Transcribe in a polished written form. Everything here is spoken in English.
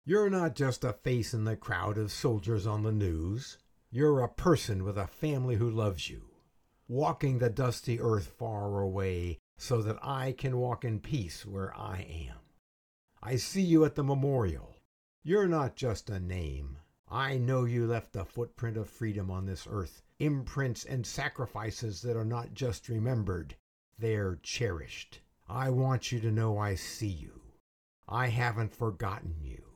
You're not just a face in the crowd of soldiers on the news. You're a person with a family who loves you, walking the dusty earth far away so that I can walk in peace where I am. I see you at the memorial. You're not just a name. I know you left a footprint of freedom on this earth, imprints and sacrifices that are not just remembered, they're cherished. I want you to know I see you. I haven't forgotten you.